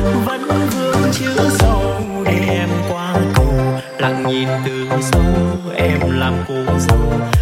vẫn vương chữ sâu để em qua cầu, lặng nhìn từ sâu em làm cô dâu